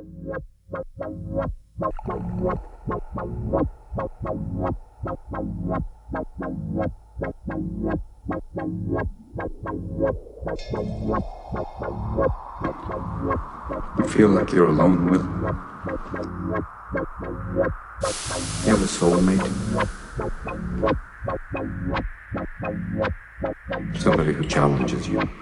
You feel like you're alone with you have a soulmate, somebody who challenges you.